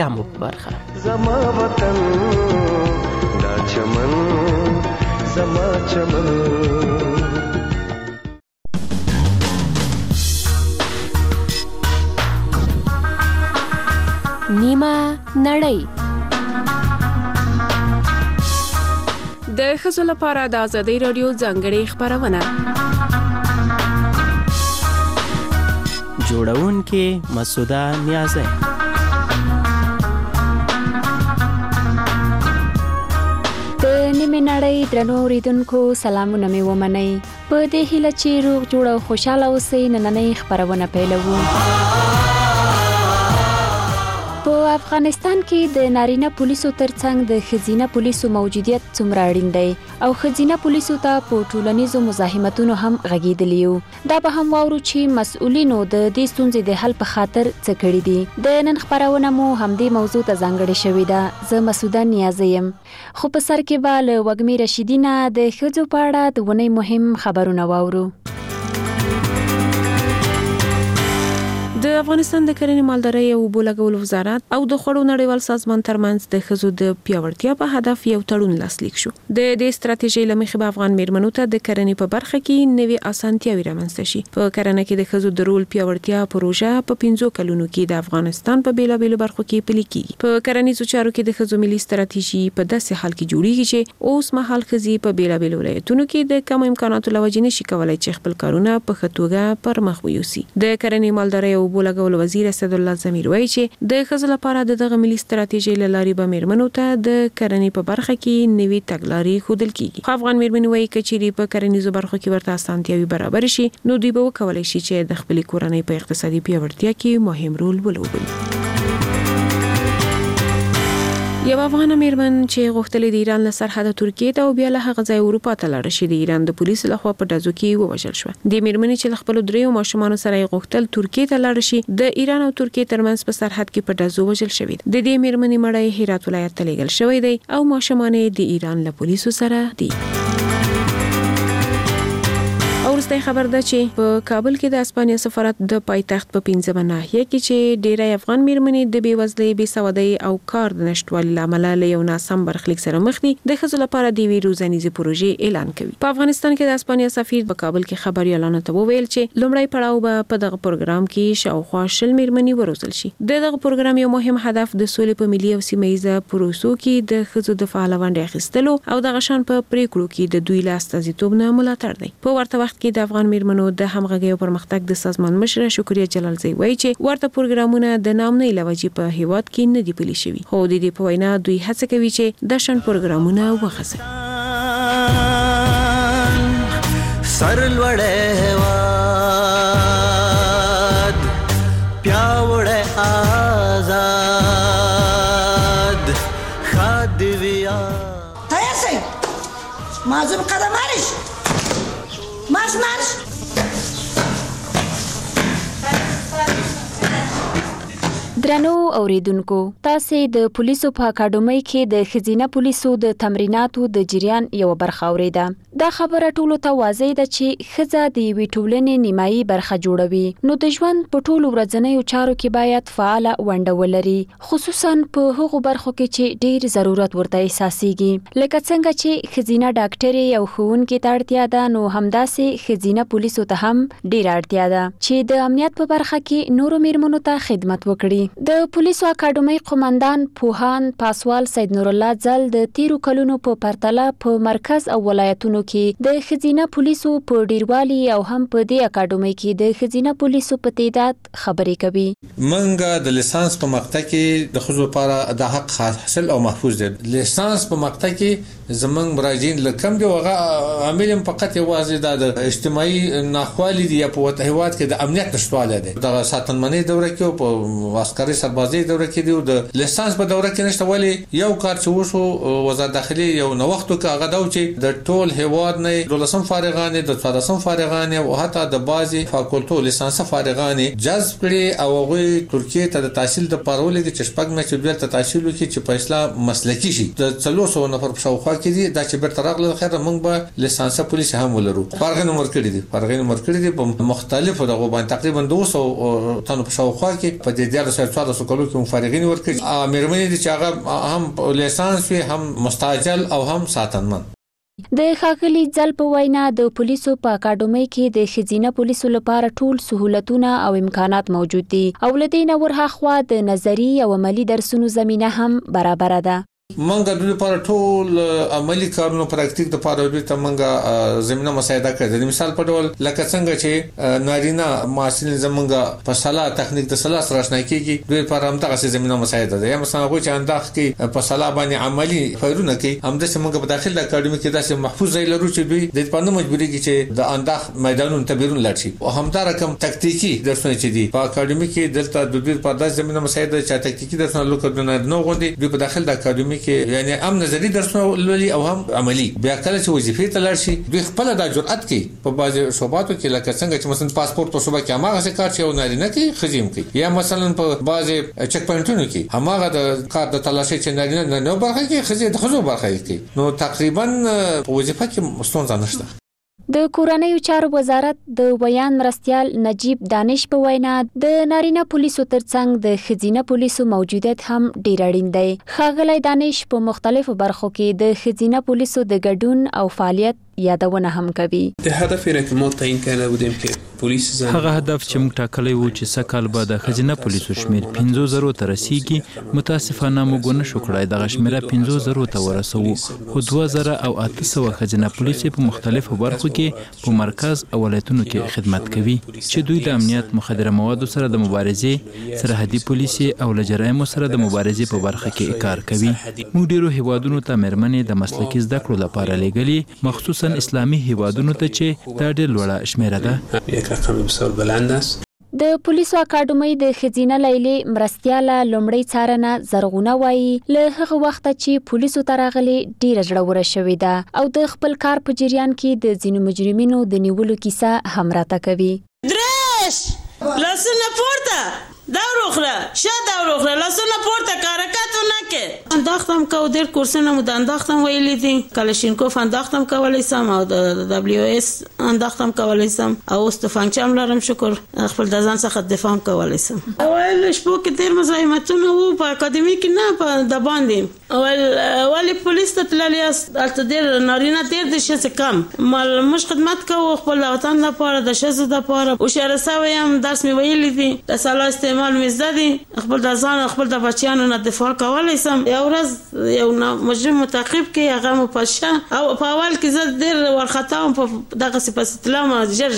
هم برخه زما وطن دا چمن زما چمن نیمه نړۍ د ښځو لپاره د ازادي رادیو ځانګړې خبرونه جوړونکې مسعوده نیازی. د نیمه نړۍ درنو اوریدونکو سلامونه مې ومنئ. په دې هیله چې روغ جوړ او خوشاله اوسئ نننۍ خبرونه پیلوو. په افغانستان کې د نارینه پولیسو ترڅنګ د ښځینه پولیسو موجودیت څومره اړین دی او ښځینه پولیسو ته په ټولنیزو مزاحمتونو هم غږیدلی یو. دا به هم واورو چې مسؤلینو د دې ستونزې د حل په خاطر څه کړي دي. د نن خبرونه مو همدې موضوع ته ځانګړې شوې ده. زه مسعوده نیازی یم. خو په سر کې به له وږمې رشیدي نه د ښځو په اړه د ونې مهم خبرونه واورو. د افغانستان د کرنې مالدارۍ او اوبو لګولو وزارت او د خوړو نړیوال سازمان ترمنځ د ښځو د پیاوړتیا په هدف یو تړون لاسلیک شو. د دې ستراتیژۍ له مخې به افغان میرمنو ته د کرنې په برخه کې نوې اسانتیاوې رامنځته شي. په کرنه کې د ښځو د رول پیاوړتیا پروژه په 5 کلونو کې د افغانستان په بیلابېلو برخو کې پلي کیږي. په کرنیزو چارو کې د ښځو ملي ستراتیژي په داسې حال کې جوړیږي چې اوس مهال ښځې په بیلابېلو ولایتونو کې د کم امکاناتو لوجې نشي کولای چې خپل کارونه په ښه توګه پر مخ ویوسي. د کرنې مالدارۍ او اوبو لګولو وزیر اسد الله زمیر وایي چې د ښځو لپاره دغه ملي ستراتیژۍ له لارې به میرمنو ته د کرنې په برخه کې نوې تګلارې ښودل کیږي. افغان میرمنې وایي چې په کرنیزو برخو کې ورته اسانتیاوې برابر شي نو دوی به وکولای شي چې د خپل کورنۍ په اقتصادي پیاوړتیا کې مهم رول ولوبوي. یو افغان میرمن چې غوښتل د ایران له سرحده ترکیه ته او بیا له هغه ځای اروپا ته لاړ شي د ایران د پولیسو لخوا په ډزو کې ووژل شو. د میرمنې چې خپل دریو ماشومان سره غوښتل ترکیه ته لاړ شي د ایران او ترکیه ترمنځ په سرحد کې په ډزو وژل شوی. د دې میرمنې مړی هرات ولایت ته لیږل شوی دی او ماشومان د ایران له پولیسو سره دي. ورسته خبر ده چې په کابل کې د اسپانیا سفارت د پایتخت په 15 ناحیه کې چې ډیری افغان میرمنې د بیوزلۍ، بېسوادۍ او کار د نشټوالي لامل له یو ناسم برخلیک سره مخ دي د ښځو لپاره د وی روزنیزې پروژې اعلان کوي. په افغانستان کې د اسپانیا سفیر په کابل کې خبريالانو ته وویل چې لومړی پړاو به په دغه پروګرام کې شاوخوا 20 میرمنې وروزل شي. دغه پروګرام یو مهم هدف د سولې په ملي او سیمه‌ایزه پروسو کې د ښځو د فعال ونډې اخیستلو او د غشان په پریکړو کې د دوی لاس استازیتوب نه ملاتړ دی. په ورته وخت کې د افغان میرمنو د همغږي او پرمختګ د سازمان مشره شکریا جلالزی وایي چې ورته پروګرامونه د نامنۍ لوجې په هیواد کې نه دی پلي شوي. خو د دې په وینا دوی هڅه کوي چې د شن پروګرامونه وغځوي. سرلوړې هواد پیاوړې آزاد خادویا تیار شئ معزوم قدم مارش مارش مارش. درنو اوریدونکو، تاسو د پولیسو په اکاډمۍ کې د ښځینه پولیسو د تمریناتو د جریان یو برخه اوریده. دا خبره ټولو ته واضح ده چې ښځه د یوې ټولنې نیمایي برخه جوړوي، نو د ژوند په ټولو ورځنیو چارو کې باید فعاله ونډه ولري، خصوصا په هغو برخو کې چې ډیر ضرورت ورته احساسيږي. لکه څنګه چې ښځینه ډاکټري او ښوونکې ته اړتیا ده، نو همداسې ښځینه پولیسو ته هم ډیر اړتیا ده چې د امنیت په برخه کې نورو میرمنو ته خدمت وکړي. د پولیسو اکاډمۍ قومندان پوهان پاسوال سید نور الله ځل د تیرو کلونو په پرتله په مرکز او ولایتونو کې د ښځینه پولیسو په ډیروالي او هم په دې اکاډمۍ کې د ښځینه پولیسو په تعداد خبرې کوي. منګه د لیسانس په مقطع کې د ښځو لپاره د حق حاصل او محفوظ دي. لیسانس په مقطع کې زمنګ مراجعین لکم دی وغه عامل فقط یوازې د اجتماعي ناخوالي دی په هیواد کې د امنیت نشټواله دي. د ساتنمنۍ دوره کې او په عسکري سربازي دوره کې دی او د لیسانس په دوره کې نشته. ولی یو کار چې وشو وزارت داخلي یو نوښت وکړ هغه دا چې د ټول هیواد نه 12 فارغان د 14 فارغان او حتی د بازي فاکولټو لیسانس فارغان جذب کړي او هغه ترکیه ته د تحصیل د پارول کې چشپک نه چې دوی ته تحصیل وکړي چې په اسلام مسلکی شي. د 300 نفر په شاوخوا کې دي دا چې بیرته راغله خیر موږ به لیسانس پولیس هم ولرو. فارغان مرکړي دي په مختلفو دغه باندې تقریبا 200 تنو په شاوخوا کې په دې 14 1400 کلو کې مفارغین ورکړي مېرمنې دي چې هغه هم لیسانس وي هم مستعجل او هم ساتنمن. د ښاغلي ځل په وینا د پولیسو په اکاډمۍ کې د ښځینه پولیسو لپاره ټول سهولتونه او امکانات موجود دي او له دې نه ورهاخوا د نظري او عملي درسونو زمینه هم برابره ده. منګه د لپاره ټول عملی کارونو پراکټیک د لپاره د تمنګه زمينه مساعده کړي. د مثال په ډول لکه څنګه چې نارینه ماشین زمونږه په صلاح تخنیک د صلاح سره آشنا کیږي دوی پر هم دغه زمينه مساعده ده. یا مثلا غوښ انداخ کې په صلاح باندې عملی فایرونه کوي هم د څنګه په داخل د اکاډمي کې داسې محفوظ ځای لرو چې دوی د پانه مجبوري کې چې د انداخ میدانونو ته بیرون لاړ شي او هم دا رقم تکتیکی درسونه چې دي په اکاډمي کې دلته د دوی په داسې زمينه مساعده چې تکتیکی درسونه لوکونه نه غوندي دوی په داخل د اکاډمي کې یعنی هم نظری درسونه لولي او هم عملی. بیا کله چې وظیفې ته لاړ شي دوی خپل د جرأت کوي په بعضي شوباتو کې لکه څنګه چې مثلا پاسپورت په صوبه کې هغه کار چې نارینه کې خزیم کوي یا مثلا په بعضي چک پوینټونو کې هغه د کار د تلاشي چې نارینه نه برخه کې خزي د خزو برخه کوي. نو تقریبا په وظیفه کې مستونزه نشته. د کورنیو چارو وزارت د بیان مرستیال نجیب دانش په وینا د نارینه پولیسو ترڅنګ د ښځینه پولیسو موجودیت هم ډیر اړین دی. ښاغلی دانش په مختلفو برخو کې د ښځینه پولیسو د ګډون او فعالیت یادونه هم کوي. د هدف را که ما تعیین کرده بودیم که پلیس زن هغه هدف چې موږ ټاکلی و چې سکهال به د ښځینه پولیسو شمیر 50,000 ته رسیږي متاسفانه موږ نشو کړای دغه شمیره 50,000 ته ورسوو خو 2800 ښځینه پولیس په مختلفو برخو کې په مرکز او ولایتونو کې خدمت کوي چې دوی د امنیت مخدره موادو سره د مبارزې سرحدي پولیسي او له جرایمو سره د مبارزې په برخه کې کار کوي. موږ ډیرو هیوادونو ته مېرمنې د مسلکي زده کړو لپاره لېږلي مخصوصا اسلامي هیوادونو ته چې دا ډېر لوړه شمیره ده. یک رقم بسیار بلند است. د پولیسو اکاډمۍ د ښځینه لیلې مرستیاله لومړی څارنه زرغونه وایي له هغه وخته چې پولیسو ته راغلي ډیره زړوره شوې ده او د خپل کار په جریان کې د ځینو مجرمینو د نیولو کیسه هم راته کوي. درش لاسونه پورته دور اخره شا دور اخره لاسونه پورته کارکاتو نکه انداختم که دیر کورسونه مو انداختم ویلی دي کلاشینکوف انداختم کولی سم او د دبلیو اس انداختم کولی سم او اوس د فنکچم لرم شکر خپل د ځان څخه دفاع کولی سم. اول شپو کې ډیر مزاحمتونه وو په اکاډمي کې نه په د باندې ولی پولیس ته تللی است البته ډیر نارینه ډیر د شې کم مال مش خدمت کوو خپل وطن لپاره د شې لپاره او شهرساوي هم درس می ویلی دي د سلا استعمال مزدادي خپل د ځان خپل د بچیانو نه دفاع کولی سم. یو ورځ یو مجرم متعقب کې هغه مو پښه او په اول کې زه ډیر ورخطا په دغه سپاس تلم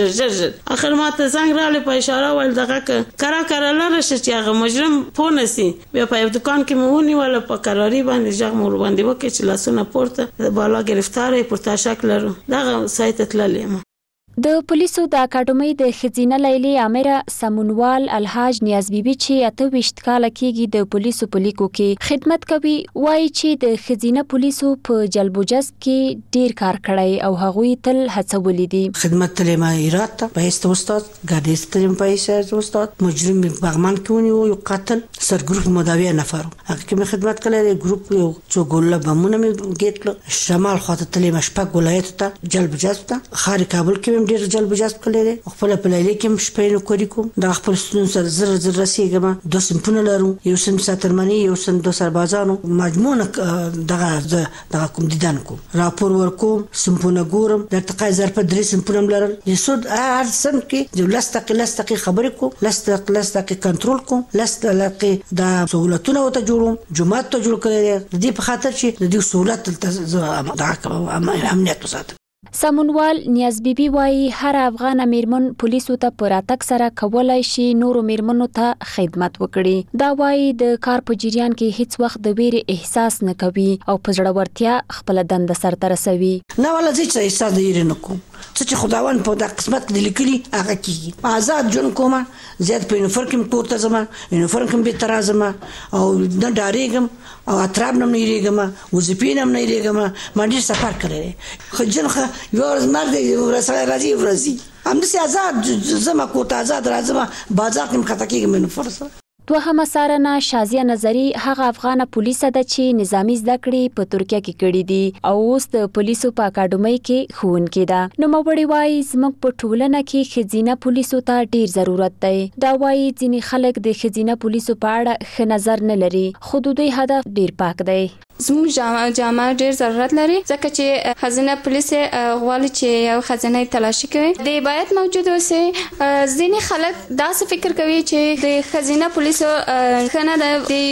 جر اخر ما ته څنګه رااله په اشاره ول دغه کرا لاره چې هغه مجرم پونسي بیا په یو دکان کې مونی ولا په قراری باندې ځغ مور باندې وکړي چې لاسونه پورته بالا گرفتارې پورته شکل لرو دغه سایت تللې. د پولیسو د اکاډمۍ د ښځینه لیلې امره سمونوال الحاج نیاز بیبي چې 28 کاله کېږي د پولیسو په لیکو کې خدمت کوي وایي چې د ښځینه پولیسو په جلب و جذب کې ډیر کار کړی او هغوی تل هڅولي دي. خدمت تلم ایرات ته پایست استاد ګاډیس تلم پایست استاد مجرم بغمان کې ونیو یو قاتل سرګروپ مداوی نفر هغه کې خدمت کړی ګروپ یو څو ګول بمونه مې ګټل شمال خواته تلم شپږ ولایت ته جلب جذب ته خارج کابل کې ډیر جلب جذب کړی خپل په لیلې کې شپې کوي کوم د خپل ستون سره زر رسیدم دوه سمپونه لرو یو سم ساترمنی یو سم دو سربازانو مجموعه دغه کوم دیدن کوم راپور ورکوم سمپونه ګورم د تقای ظرف درې سمپونه لرل یسود هر سم کې د لستقي خبرې کوم لستقي کنټرول کوم لستقي د سہولتونو ته جوړوم جمعات ته جوړ کړی د دې په خاطر چې د دې سہولت د امنیت وساتم. سمونوال نیاز بیبي وایي هر افغان میرمن پولیسو ته په راتګ سره کولای شي نورو میرمنو ته خدمت وکړي. دا وایي د کار په جریان کې هیڅ وخت د ویرې احساس نه کوي او په زړورتیا خپل دنده سرته رسوي. نه ولا چې احساس د ویرې نه کوم چې خداوند په د قسمت د لیکلي هغه کیږي آزاد جون کوم زیات په یونیفورم کې کوته زما یونیفورم کې به ترازم او نه ډاریږم او اطراب نه یریږم وظیفې نه یریږم ما ډیر سفر کړی خو جنخه یو ورځ مرګ راځي هم دې آزاد زما کوته آزاد راځم بازار کې مخته کېږم نو فرصت دوهمه سارنه شازیه نظری هغه افغان پولیس ده چې نظامی زده کړې په ترکیه کې کړې دي او اوس د پولیسو په اکاډمۍ کې ښوونکې ده. نو مبړی وایي زموږ په ټولنه کې ښځینه پولیسو ته ډیر ضرورت دی. دا وایي ځینې خلک د ښځینه پولیسو په اړه ښه نظر نه لري خو د دوی هدف ډیر پاک دی. زموږ جامه ډیر ضرورت لري ځکه چې ښځینه پولیس غواړي چې یو ښځینه تلاشي کوي د باید موجود اوسي. ځینې خلک داسې فکر کوي چې د ښځینه پولیسو ښه نه ده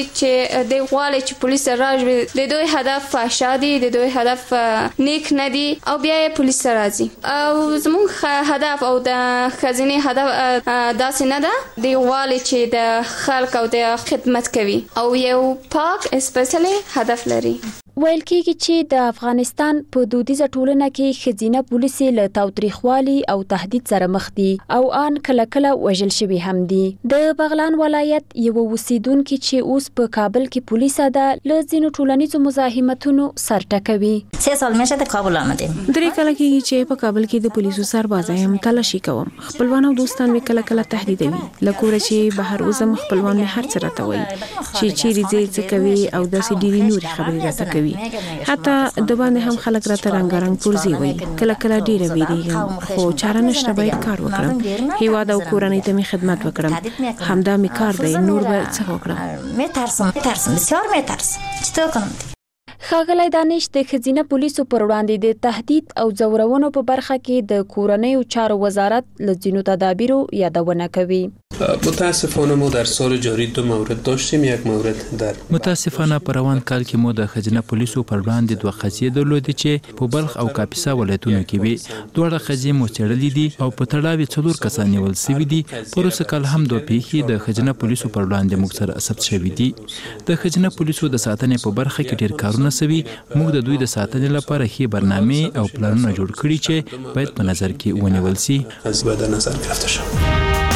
چې د غواړي چې پولیس راځي د دوی هدف فحشا دي د دوی هدف نیک نه دي او بیا یې پولیس راځي او زموږ هدف او د ښځینې هدف داسې نه ده د غواړي چې د خلک او د خدمت کوي او یو پاک اسپیشلی هدف لري. ویل کېږي چې د افغانستان په دودیزه ټولنه کې ښځینه پولیسې له تاوتریخوالي او تهدید سره مخ دي او ان کله کله وژل شوي هم دي. د بغلان ولایت یو اوسیدونکي چې اوس په کابل کې پولیسه ده له ځینو ټولنیزو مزاحمتونو سر ټکوي. 3 سال میشه د کابل آمدیم. 3 کاله کېږي چې په کابل کې د پولیسو سربازای هم تلاشي کوم. خپلوان او دوستان مې کله کله تهدیدوي لکه چې بهر وزم خپلوان مې هر څه راته وایي چې چیرې ځې کوي او داسې ډېری نور خبرې راته کوي. حتی د باندې هم خلک راته رنګارنګ پرزي وي کله کله ډیره ویریږم خو چاره نشته باید کار وکړم هیواد او کورنۍ ته می خدمت وکړم همدا می کار دی نور به څه وکړم. میترسم بسیار میترسم چطور کنم. ښاغلی دانش د ښځینه پولیسو پر وړاندې د تهدید او ځورونو په برخه کې د کورنیو چارو وزارت له ځینو تدابیرو یادونه کوي. متاسفانه ما در سال جاری 2 مورد داشتیم. یک مورد در متاسفانه په روان کال کې مو د ښځینه پولیسو پر وړاندې 2 قضیې درلودې چې په بلخ او کاپیسا ولایتونو کې وي. دواړه قضیې مو څېړلې دي او په تړاو 4 کسان نیول شوي دي. پروسه کال هم 2 پیښې د ښځینه پولیسو پر وړاندې موږ سره ثبت شوي دي. د ښځینه پولیسو د ساتنې په برخه کې ډېر کارونه سوي. موږ د دوی د ساتنې لپاره ښې برنامې او پلانونه جوړ کړي چې باید په نظر کې ونیول شي. باید نظر گرفته شود.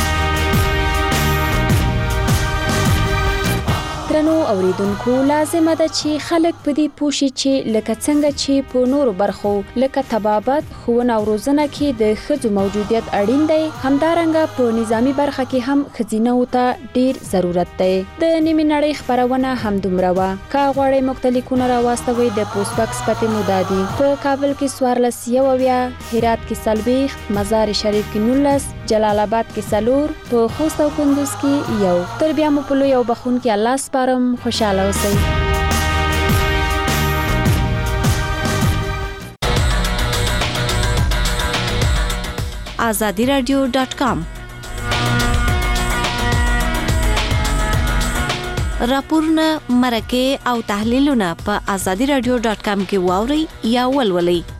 درنو اوریدونکو لازمه ده چې خلک په دې پوه شي چې لکه څنګه چې په نورو برخو لکه طبابت ښوونه او روزنه کې د ښځو موجودیت اړین دی همدارنګه په نظامی برخه کې هم ښځینه‌و ته ډیر ضرورت دی. د نیمې نړۍ خپرونه همدومره وه. که غواړئ موږ ته لیکونه راواستوئ د پوسټ باکس پتې مو دا دي: په کابل کې 14 هرات کې 40 مزار شریف کې 19 جلال آباد کې 4 په خوست او کندوز کې 1. تر بیا مو په لوی او بخښونکي الله سپارم. خوشاله اوسئ. azadiradio.com راپورونه مرکه او تحلیلونه په azadiradio.com کې واورئ یا ولولئ.